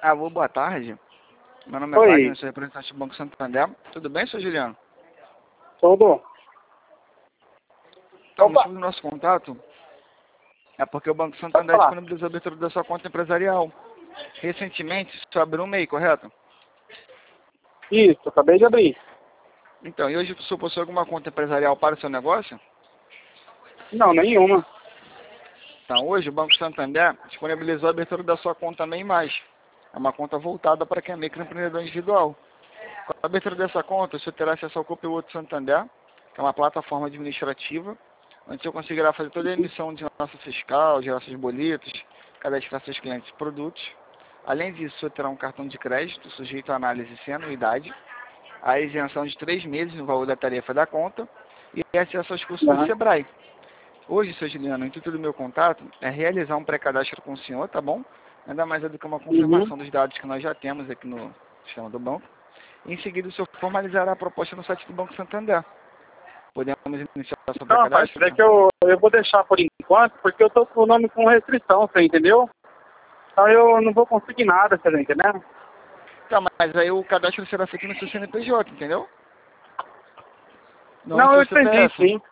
Alô, boa tarde. Meu nome é Oi. Wagner, sou representante do Banco Santander. Tudo bem, senhor Juliano? Tudo? Então, o Opa, motivo do nosso contato é porque o Banco pode Santander falar. disponibilizou a abertura da sua conta empresarial. Recentemente, só abriu um MEI, correto? Isso, acabei de abrir. Então, e hoje você possui alguma conta empresarial para o seu negócio? Não, nenhuma. Então, hoje o Banco Santander disponibilizou a abertura da sua conta MEI+. É uma conta voltada para quem é microempreendedor individual. Com a abertura dessa conta, você terá acesso ao Conteúdo Santander, que é uma plataforma administrativa, onde você conseguirá fazer toda a emissão de nota fiscal, gerar seus boletos, cadastrar seus clientes e produtos. Além disso, você terá um cartão de crédito sujeito à análise sem anuidade, a isenção de 3 meses no valor da tarefa da conta e acesso aos cursos do Aham. Sebrae. Hoje, seu Juliano, o intuito do meu contato é realizar um pré-cadastro com o senhor, tá bom? Nada mais é do que uma Uhum. confirmação dos dados que nós já temos aqui no sistema do banco. Em seguida, o senhor formalizará a proposta no site do Banco Santander. Podemos iniciar o seu Não, rapaz, pré-cadastro? é que eu vou deixar por enquanto, porque eu tô com o nome com restrição, você entendeu? Então eu não vou conseguir nada, você tá entendendo? Tá, mas aí o cadastro será feito no seu CNPJ, entendeu? Não no Não, eu seu entendi, CPF. sim.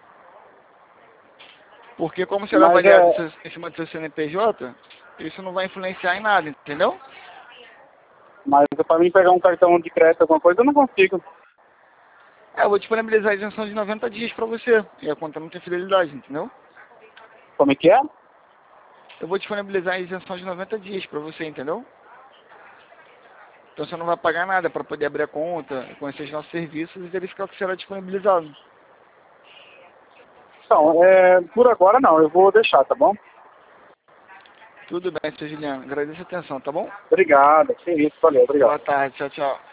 Porque como será Mas avaliado é. em cima do seu CNPJ, isso não vai influenciar em nada, entendeu? Mas pra mim pegar um cartão de crédito, alguma coisa, eu não consigo. Eu vou disponibilizar a isenção de 90 dias para você. E a conta não tem fidelidade, entendeu? Como é que é? Eu vou disponibilizar a isenção de 90 dias para você, entendeu? Então você não vai pagar nada para poder abrir a conta, conhecer os nossos serviços e verificar o que será disponibilizado. Então, por agora não, eu vou deixar, tá bom? Tudo bem, seu Juliano. Agradeço a atenção, tá bom? Obrigado, sim, isso, valeu, obrigado. Boa tarde, tchau, tchau.